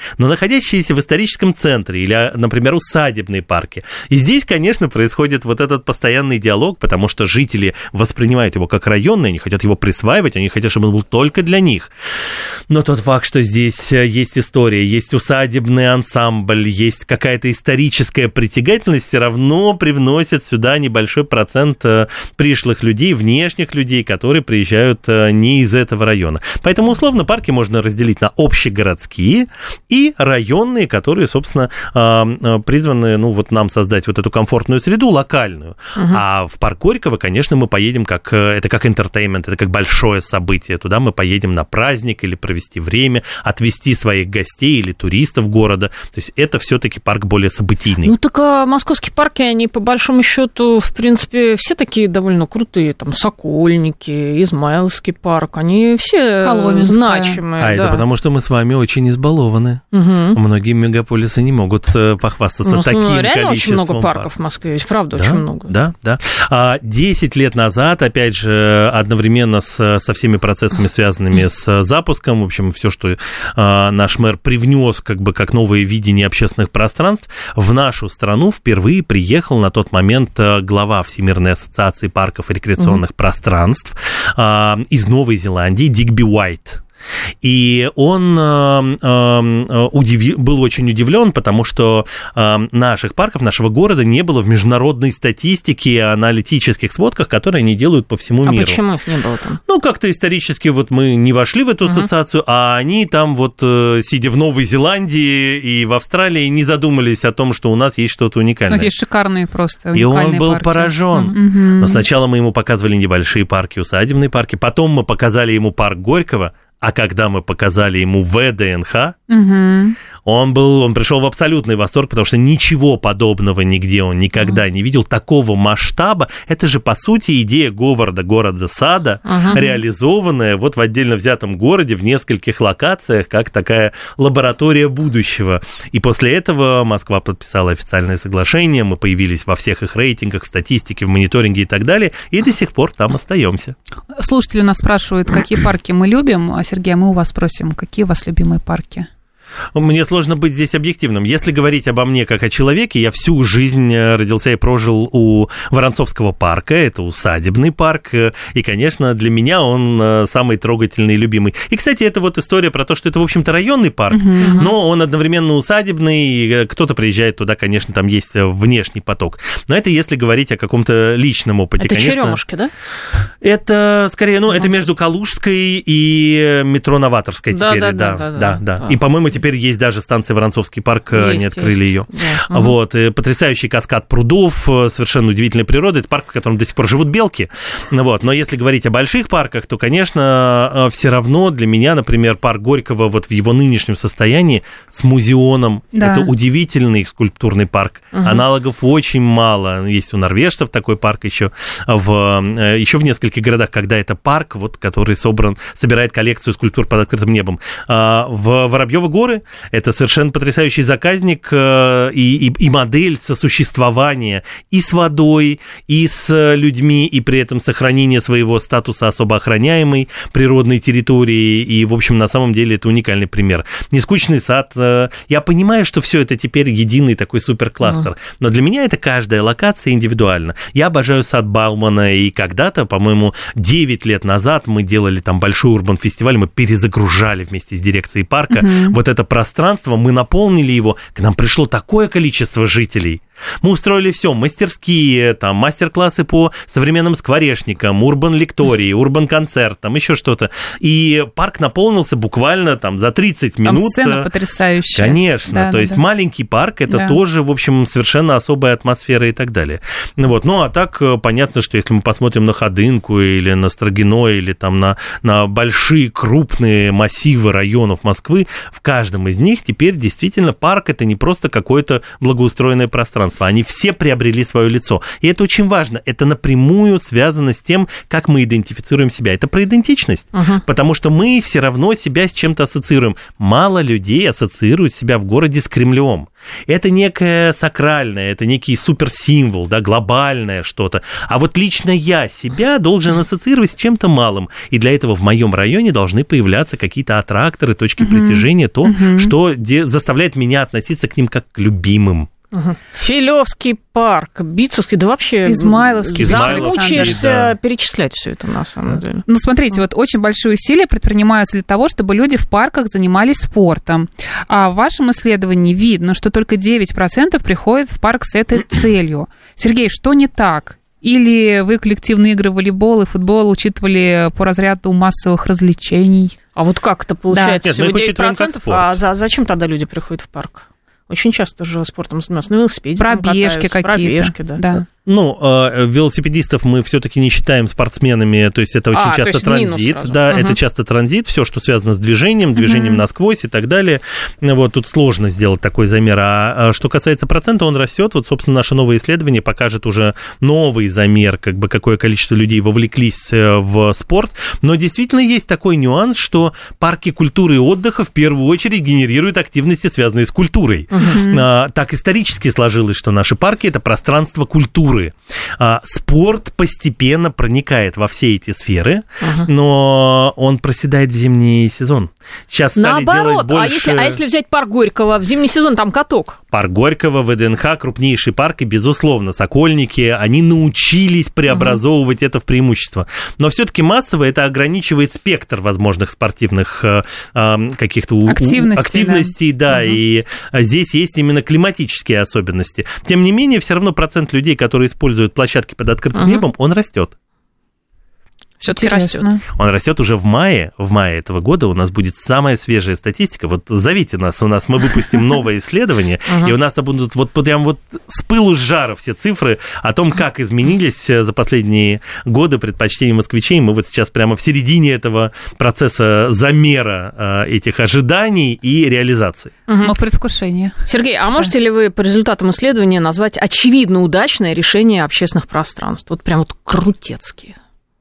но находящиеся в историческом центре или, например, усадебные парки. И здесь, конечно, происходит вот этот постоянный диалог, потому что жители воспринимают его как районный, они хотят его присваивать, они хотят, чтобы он был только для них. Но тот факт, что здесь есть история, есть усадебный ансамбль, есть какая-то историческая притягательность, все равно привносит сюда небольшой процент пришлых людей, внешних людей, которые приезжают не из этого района. Поэтому, условно, парки можно разделить на общегородские и районные, которые, собственно, призваны, нам создать вот эту комфортную среду локальную. А в парк Горького, конечно, мы поедем это как entertainment, это как большое событие. Туда мы поедем на праздник или провести время, отвезти своих гостей или туристов города. То есть это все-таки парк более событийный. Так московские парки, они по большому счету, в принципе, все такие довольно крутые. Там Сокольники, Измайловский парк, они все значимые. Это потому, что мы с вами очень избалованы. Многие мегаполисы не могут похвастаться таким количеством. Реально очень много парков в Москве, ведь правда очень много. Да. 10 лет назад, опять же, одновременно со всеми процессами, связанными с запуском, в общем, все, что наш мэр привнес как новое видение общественных пространств, в нашу страну впервые приехал на тот момент глава Всемирной ассоциации парков и рекреационных пространств из Новой Зеландии Дигби Уайт. И он был очень удивлен, потому что наших парков, нашего города не было в международной статистике и аналитических сводках, которые они делают по всему миру. А почему их не было там? Как-то исторически мы не вошли в эту ассоциацию, а они там сидя в Новой Зеландии и в Австралии, не задумались о том, что у нас есть что-то уникальное. Смотрите, шикарные просто и он был поражен. Но сначала мы ему показывали небольшие парки, усадебные парки, потом мы показали ему парк Горького. А когда мы показали ему ВДНХ, он пришел в абсолютный восторг, потому что ничего подобного нигде он никогда не видел, такого масштаба. Это же, по сути, идея города-сада, реализованная в отдельно взятом городе в нескольких локациях, как такая лаборатория будущего. И после этого Москва подписала официальное соглашение, мы появились во всех их рейтингах, в статистике, в мониторинге и так далее, и до сих пор там остаемся. Слушатели у нас спрашивают, какие парки мы любим. Сергей, мы у вас спросим, какие у вас любимые парки? Мне сложно быть здесь объективным. Если говорить обо мне как о человеке, я всю жизнь родился и прожил у Воронцовского парка, это усадебный парк, и, конечно, для меня он самый трогательный и любимый. И, кстати, это история про то, что это, в общем-то, районный парк, но он одновременно усадебный, и кто-то приезжает туда, конечно, там есть внешний поток. Но это если говорить о каком-то личном опыте, это конечно. Черемушки, да? Это, скорее, это между Калужской и метро Новаторской теперь, да. И, по-моему, теперь есть даже станция Воронцовский парк, они открыли ее. Да. Потрясающий каскад прудов, совершенно удивительной природы. Это парк, в котором до сих пор живут белки. Но если говорить о больших парках, то, конечно, все равно для меня, например, парк Горького в его нынешнем состоянии с музеоном. Да. Это удивительный скульптурный парк. Аналогов очень мало. Есть у норвежцев такой парк еще в нескольких городах, когда это парк, который собирает коллекцию скульптур под открытым небом. В Воробьёвы горы это совершенно потрясающий заказник и модель сосуществования и с водой, и с людьми, и при этом сохранение своего статуса особо охраняемой природной территории. И, в общем, на самом деле это уникальный пример. Нескучный сад. Я понимаю, что все это теперь единый такой суперкластер, но для меня это каждая локация индивидуальна. Я обожаю сад Баумана, и когда-то, по-моему, 9 лет назад мы делали там большой урбан-фестиваль, мы перезагружали вместе с дирекцией парка это пространство, мы наполнили его, к нам пришло такое количество жителей. Мы устроили все, мастерские, там, мастер-классы по современным скворечникам, урбан-лектории, урбан-концерт, там еще что-то. И парк наполнился буквально там за 30 минут. Там сцена потрясающая. Конечно, да, то есть маленький парк, это тоже, в общем, совершенно особая атмосфера и так далее. А так понятно, что если мы посмотрим на Ходынку или на Строгино, или там на большие крупные массивы районов Москвы, в каждом из них теперь действительно парк — это не просто какое-то благоустроенное пространство. пространства, они все приобрели свое лицо. И это очень важно. Это напрямую связано с тем, как мы идентифицируем себя. Это про идентичность, потому что мы все равно себя с чем-то ассоциируем. Мало людей ассоциируют себя в городе с Кремлем. Это некое сакральное, это некий суперсимвол, да, глобальное что-то. А вот лично я себя должен ассоциировать с чем-то малым. И для этого в моем районе должны появляться какие-то аттракторы, точки притяжения, то, что заставляет меня относиться к ним как к любимым. Филевский парк, Битцевский, да вообще Измайловский. Замучаешься перечислять все это на самом деле. Ну, смотрите, вот очень большие усилия предпринимаются для того, чтобы люди в парках занимались спортом. А в вашем исследовании видно, что только 9% приходят в парк с этой целью. Сергей, что не так? Или вы коллективные игры в волейбол и футбол учитывали по разряду массовых развлечений? А вот как это получается? Да. Всего 9%? А зачем тогда люди приходят в парк? Очень часто же спортом занимаются, на велосипеде. Пробежки какие-то. Пробежки, да. Ну, велосипедистов мы все-таки не считаем спортсменами, то есть это очень часто транзит, да, это часто транзит, все, что связано с движением насквозь и так далее. Вот тут сложно сделать такой замер. А что касается процента, он растет. Вот, собственно, наше новое исследование покажет уже новый замер, как бы какое количество людей вовлеклись в спорт. Но действительно есть такой нюанс, что парки культуры и отдыха в первую очередь генерируют активности, связанные с культурой. Так исторически сложилось, что наши парки — это пространство культуры. Спорт постепенно проникает во все эти сферы, но он проседает в зимний сезон. Сейчас стали делать больше... А если взять парк Горького, в зимний сезон там каток? Парк Горького, ВДНХ, крупнейший парк, и, безусловно, Сокольники, они научились преобразовывать это в преимущество. Но все-таки массово это ограничивает спектр возможных спортивных каких-то активностей, да, и здесь есть именно климатические особенности. Тем не менее, все равно процент людей, которые используют площадки под открытым небом, он растет. Все-таки растет. Он растет уже в мае. В мае этого года у нас будет самая свежая статистика. Вот зовите нас, мы выпустим новое исследование, и у нас будут вот прям вот с пылу с жара все цифры о том, как изменились за последние годы предпочтения москвичей. Мы вот сейчас прямо в середине этого процесса замера этих ожиданий и реализации. Мы в предвкушении. Сергей, а можете ли вы по результатам исследования назвать очевидно удачное решение общественных пространств? Вот прям вот крутецкие.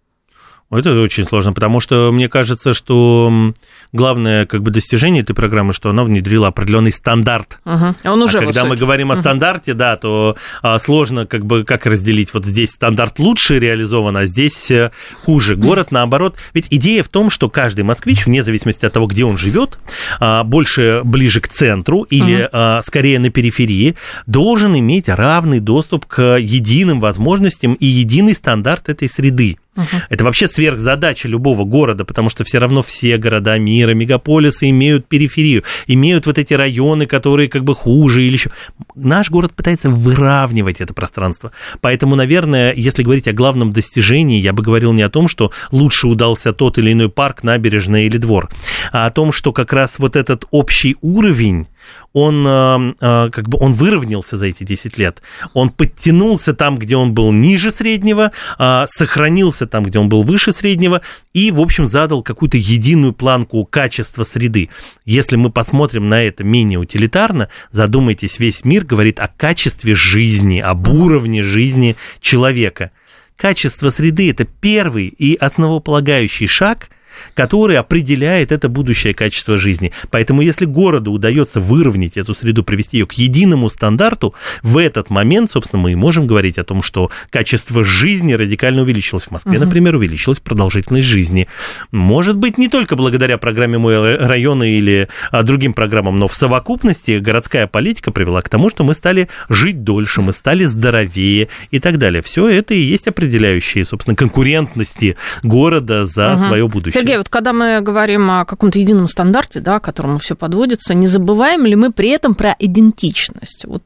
Это очень сложно, потому что мне кажется, что главное как бы достижение этой программы, что она внедрила определенный стандарт. Он уже когда мы говорим о стандарте, да, то сложно как бы как разделить. Вот здесь стандарт лучше реализован, а здесь хуже. Город, наоборот. Ведь идея в том, что каждый москвич, вне зависимости от того, где он живет, больше ближе к центру или скорее на периферии, должен иметь равный доступ к единым возможностям и единый стандарт этой среды. Это вообще сверхзадача любого города, потому что все равно все города мира, мегаполисы имеют периферию, имеют вот эти районы, которые как бы хуже или еще. Наш город пытается выравнивать это пространство. Поэтому, наверное, если говорить о главном достижении, я бы говорил не о том, что лучше удался тот или иной парк, набережная или двор, а о том, что как раз вот этот общий уровень, он как бы он выровнялся за эти 10 лет. Он подтянулся там, где он был ниже среднего, сохранился там, где он был выше среднего, и, в общем, задал какую-то единую планку качества среды. Если мы посмотрим на это менее утилитарно, задумайтесь, весь мир говорит о качестве жизни, об уровне жизни человека. Качество среды – это первый и основополагающий шаг, который определяет это будущее качество жизни. Поэтому если городу удается выровнять эту среду, привести ее к единому стандарту, в этот момент, собственно, мы и можем говорить о том, что качество жизни радикально увеличилось. В Москве, например, увеличилась продолжительность жизни. Может быть, не только благодаря программе «Мой район» или другим программам, но в совокупности городская политика привела к тому, что мы стали жить дольше, мы стали здоровее и так далее. Все это и есть определяющие, собственно, конкурентности города за свое будущее. Сергей, вот когда мы говорим о каком-то едином стандарте, да, к которому все подводится, не забываем ли мы при этом про идентичность? Вот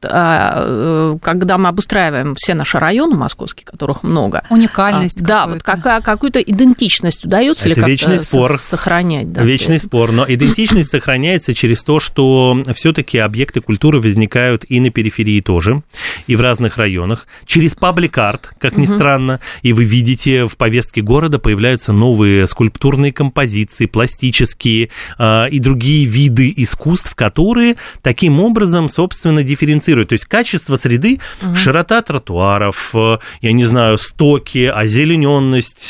когда мы обустраиваем все наши районы московские, которых много. Уникальность да, вот какую-то идентичность удается это ли как-то сохранять? Да, вечный спор, но идентичность сохраняется через то, что все-таки объекты культуры возникают и на периферии тоже, и в разных районах, через паблик-арт, как ни странно, и вы видите, в повестке города появляются новые скульптурные скульптурные композиции, пластические и другие виды искусств, которые таким образом, собственно, дифференцируют. То есть качество среды, широта тротуаров, я не знаю, стоки, озелененность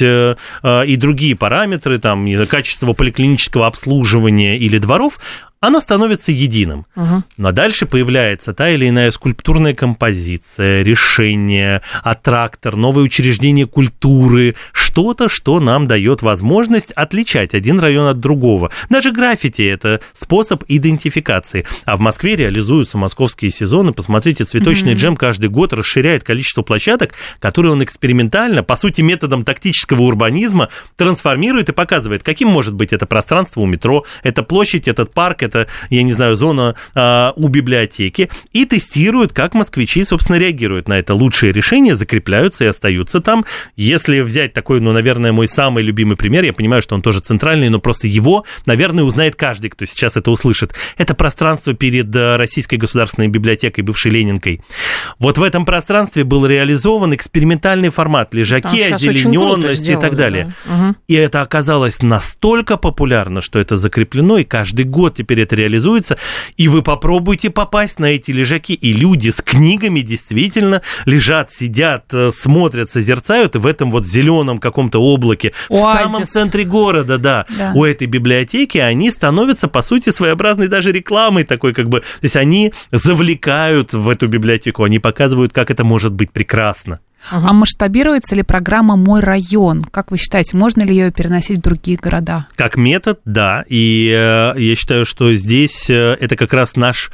и другие параметры, там, качество поликлинического обслуживания или дворов, оно становится единым. Но дальше появляется та или иная скульптурная композиция, решение, аттрактор, новое учреждение культуры, что-то, что нам дает возможность отличать один район от другого. Даже граффити – это способ идентификации. А в Москве реализуются московские сезоны. Посмотрите, цветочный джем каждый год расширяет количество площадок, которые он экспериментально, по сути, методом тактического урбанизма трансформирует и показывает, каким может быть это пространство у метро, это площадь, этот парк, это, я не знаю, зона у библиотеки, и тестируют, как москвичи, собственно, реагируют на это. Лучшие решения закрепляются и остаются там. Если взять такой, наверное, мой самый любимый пример, я понимаю, что он тоже центральный, но просто его, наверное, узнает каждый, кто сейчас это услышит. Это пространство перед Российской государственной библиотекой, бывшей Ленинкой. Вот в этом пространстве был реализован экспериментальный формат, лежаки, озелененность и так далее. Да. И это оказалось настолько популярно, что это закреплено, и каждый год теперь это реализуется, и вы попробуйте попасть на эти лежаки, и люди с книгами действительно лежат, сидят, смотрят, созерцают, и в этом вот зеленом каком-то облаке, в самом центре города, да, у этой библиотеки, они становятся, по сути, своеобразной даже рекламой такой, как бы, то есть они завлекают в эту библиотеку, они показывают, как это может быть прекрасно. А масштабируется ли программа «Мой район»? Как вы считаете, можно ли ее переносить в другие города? Как метод, да. И я считаю, что здесь это как раз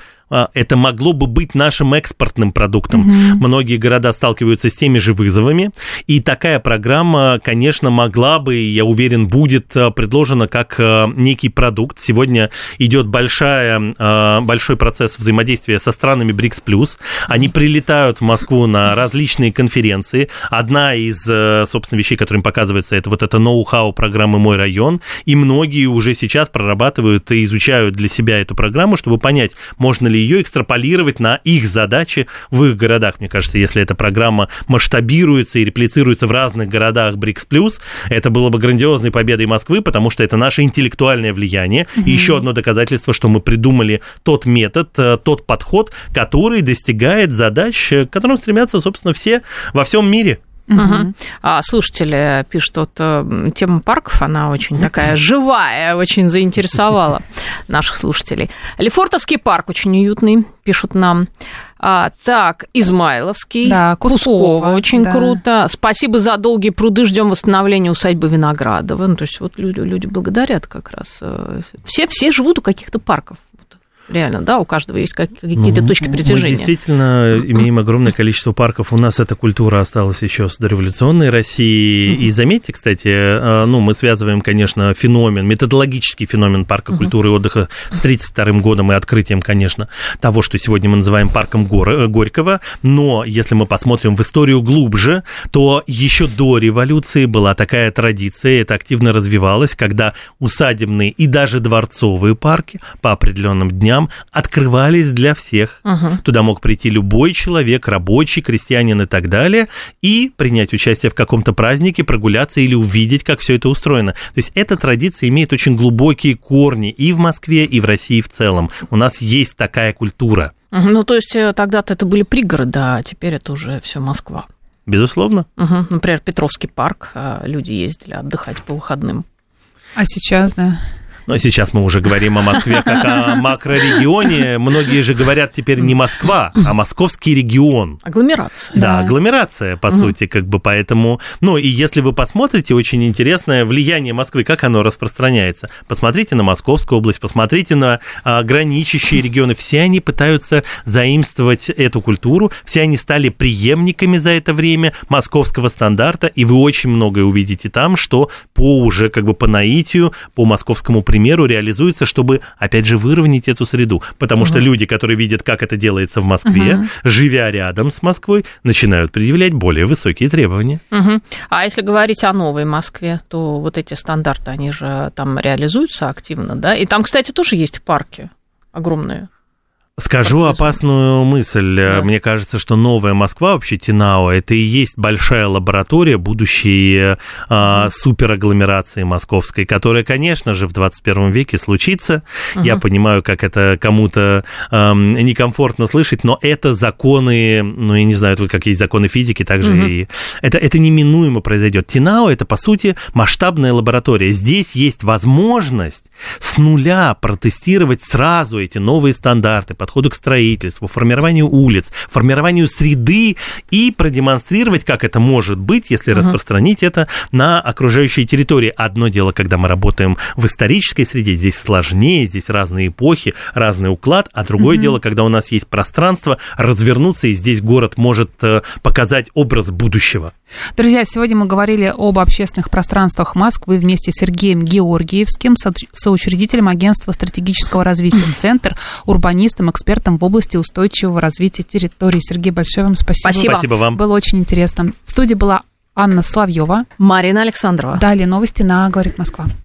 это могло бы быть нашим экспортным продуктом. Многие города сталкиваются с теми же вызовами, и такая программа, конечно, могла бы, я уверен, будет предложена как некий продукт. Сегодня идет большой процесс взаимодействия со странами БРИКС+. Они прилетают в Москву на различные конференции. Одна из, собственно, вещей, которая им показывается, это вот это ноу-хау программы «Мой район», и многие уже сейчас прорабатывают и изучают для себя эту программу, чтобы понять, можно ли ее экстраполировать на их задачи в их городах. Мне кажется, если эта программа масштабируется и реплицируется в разных городах БРИКС+, это было бы грандиозной победой Москвы, потому что это наше интеллектуальное влияние. И еще одно доказательство, что мы придумали тот метод, тот подход, который достигает задач, к которым стремятся, собственно, все во всем мире. А слушатели пишут, вот тема парков, она очень такая живая, очень заинтересовала наших слушателей. Лефортовский парк очень уютный, пишут нам. Так, Измайловский, да, Кусково, очень круто. Спасибо за долгие пруды, ждем восстановления усадьбы Виноградова. Ну, то есть вот люди благодарят как раз. Все живут у каких-то парков. Реально, да, у каждого есть какие-то точки притяжения. Мы действительно имеем огромное количество парков. У нас эта культура осталась еще с дореволюционной России. И заметьте, кстати, мы связываем, конечно, методологический феномен парка культуры и отдыха с 1932 годом и открытием, конечно, того, что сегодня мы называем парком Горького. Но если мы посмотрим в историю глубже, то еще до революции была такая традиция, это активно развивалось, когда усадебные и даже дворцовые парки по определенным дням открывались для всех. Туда мог прийти любой человек, рабочий, крестьянин и так далее, и принять участие в каком-то празднике, прогуляться или увидеть, как все это устроено. То есть эта традиция имеет очень глубокие корни и в Москве, и в России в целом. У нас есть такая культура. Ну, то есть тогда-то это были пригороды, а теперь это уже все Москва. Безусловно. Например, Петровский парк, люди ездили отдыхать по выходным. А сейчас, да? Но сейчас мы уже говорим о Москве как о макрорегионе. Многие же говорят теперь не Москва, а московский регион. Агломерация. Да, агломерация, по сути, как бы поэтому... Ну, и если вы посмотрите, очень интересное влияние Москвы, как оно распространяется. Посмотрите на Московскую область, посмотрите на граничащие регионы. Все они пытаются заимствовать эту культуру, все они стали преемниками за это время московского стандарта, и вы очень многое увидите там, что по наитию, по московскому примеру реализуется, чтобы, опять же, выровнять эту среду. Потому что люди, которые видят, как это делается в Москве, живя рядом с Москвой, начинают предъявлять более высокие требования. А если говорить о новой Москве, то вот эти стандарты, они же там реализуются активно, да? И там, кстати, тоже есть парки огромные. Скажу опасную мысль. Да. Мне кажется, что новая Москва, вообще ТИНАО, это и есть большая лаборатория будущей суперагломерации московской, которая, конечно же, в 21 веке случится. Я понимаю, как это кому-то некомфортно слышать, но это законы, ну, я не знаю, как есть законы физики, так же и... Это неминуемо произойдет. ТИНАО — это, по сути, масштабная лаборатория. Здесь есть возможность с нуля протестировать сразу эти новые стандарты, подходу к строительству, формированию улиц, формированию среды и продемонстрировать, как это может быть, если распространить это на окружающие территории. Одно дело, когда мы работаем в исторической среде, здесь сложнее, здесь разные эпохи, разный уклад, а другое дело, когда у нас есть пространство развернуться, и здесь город может показать образ будущего. Друзья, сегодня мы говорили об общественных пространствах Москвы вместе с Сергеем Георгиевским, соучредителем агентства стратегического развития «Центр», урбанистом, экспертом в области устойчивого развития территории. Сергей, большое вам спасибо. Спасибо вам. Было очень интересно. В студии была Анна Соловьева, Марина Александрова. Далее новости на «Говорит Москва».